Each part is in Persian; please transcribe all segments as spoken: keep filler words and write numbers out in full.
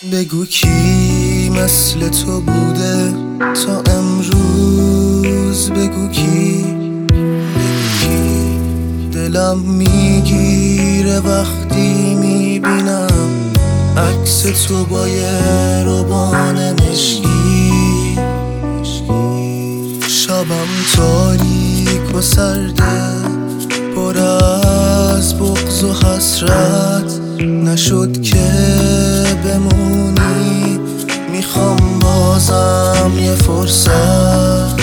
بگو کی مثل تو بوده تا امروز، بگو کی، بگو کی. دلم میگیره وقتی میبینم عکس تو با یه روبان مشکی. شبم تاریک و سرده، پر از بغض و حسرت، نشد که بمونی. میخوام بازم یه فرصت،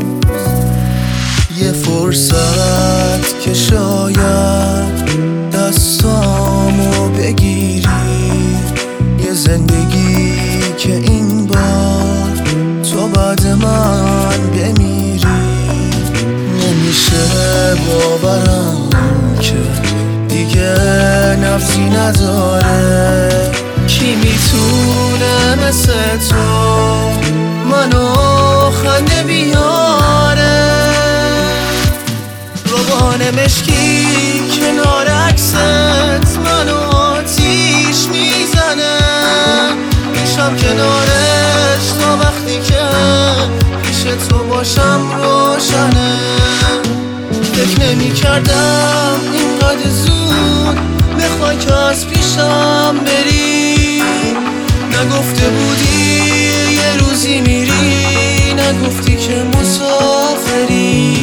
یه فرصت که شاید دستامو بگیری، یه زندگی که این بار تو بعد من بمیری. نمیشه باورم که دیگه نفسی نداره. کی میتونه مثل تو منو خنده بیاره؟ روبان مشکی کنار عکست منو آتیش میزنه. میشم کنارش تا وقتی که پیش تو باشم روشنه. فکر نمی کردم اینقدر زود بخوای که از پیشم بری. نگفته بودی یه روزی میری، نگفتی که مسافری.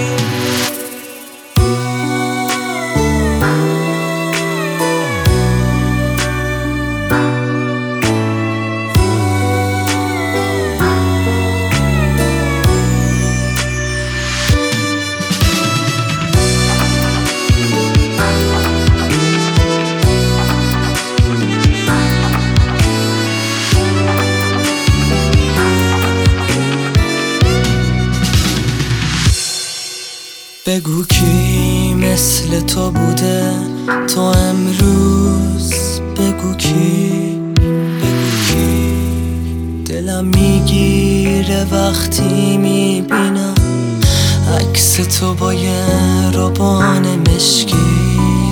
بگو کی مثل تو بوده تا امروز، بگو کی، بگو کی. دلم میگیره وقتی میبینم عکس تو با یه روبان مشکی.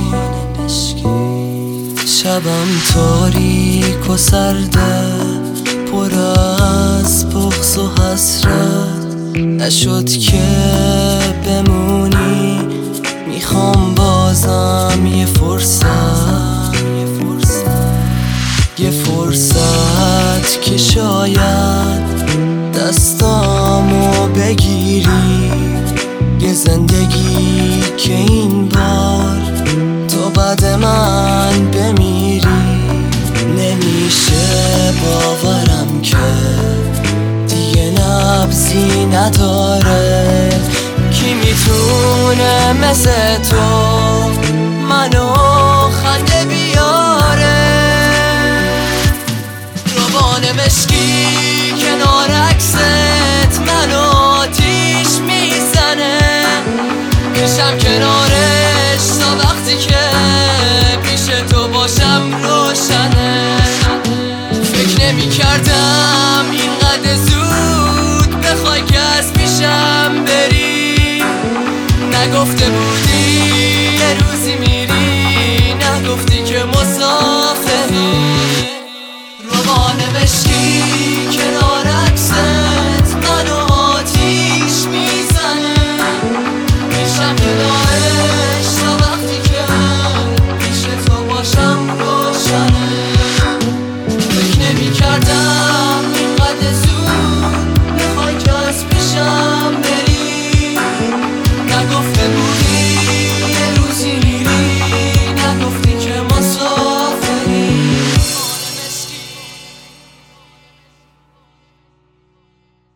شبم تاریک و سرده، پر از بغض و حسرت، نشد که بمونی. میخوام بازم یه فرصت، یه فرصت که شاید دستامو بگیری، یه زندگی که این بار تو بعد من بمیری. نمیشه باورم که دیگه نبضی نداره. کی میتونه مثل تو منو خنده بیاره؟ روبان مشکی کنار عکست منو آتیش میزنه. میشم کنارش تا وقتی که پیش تو باشم روشنه. فکر نمی کردم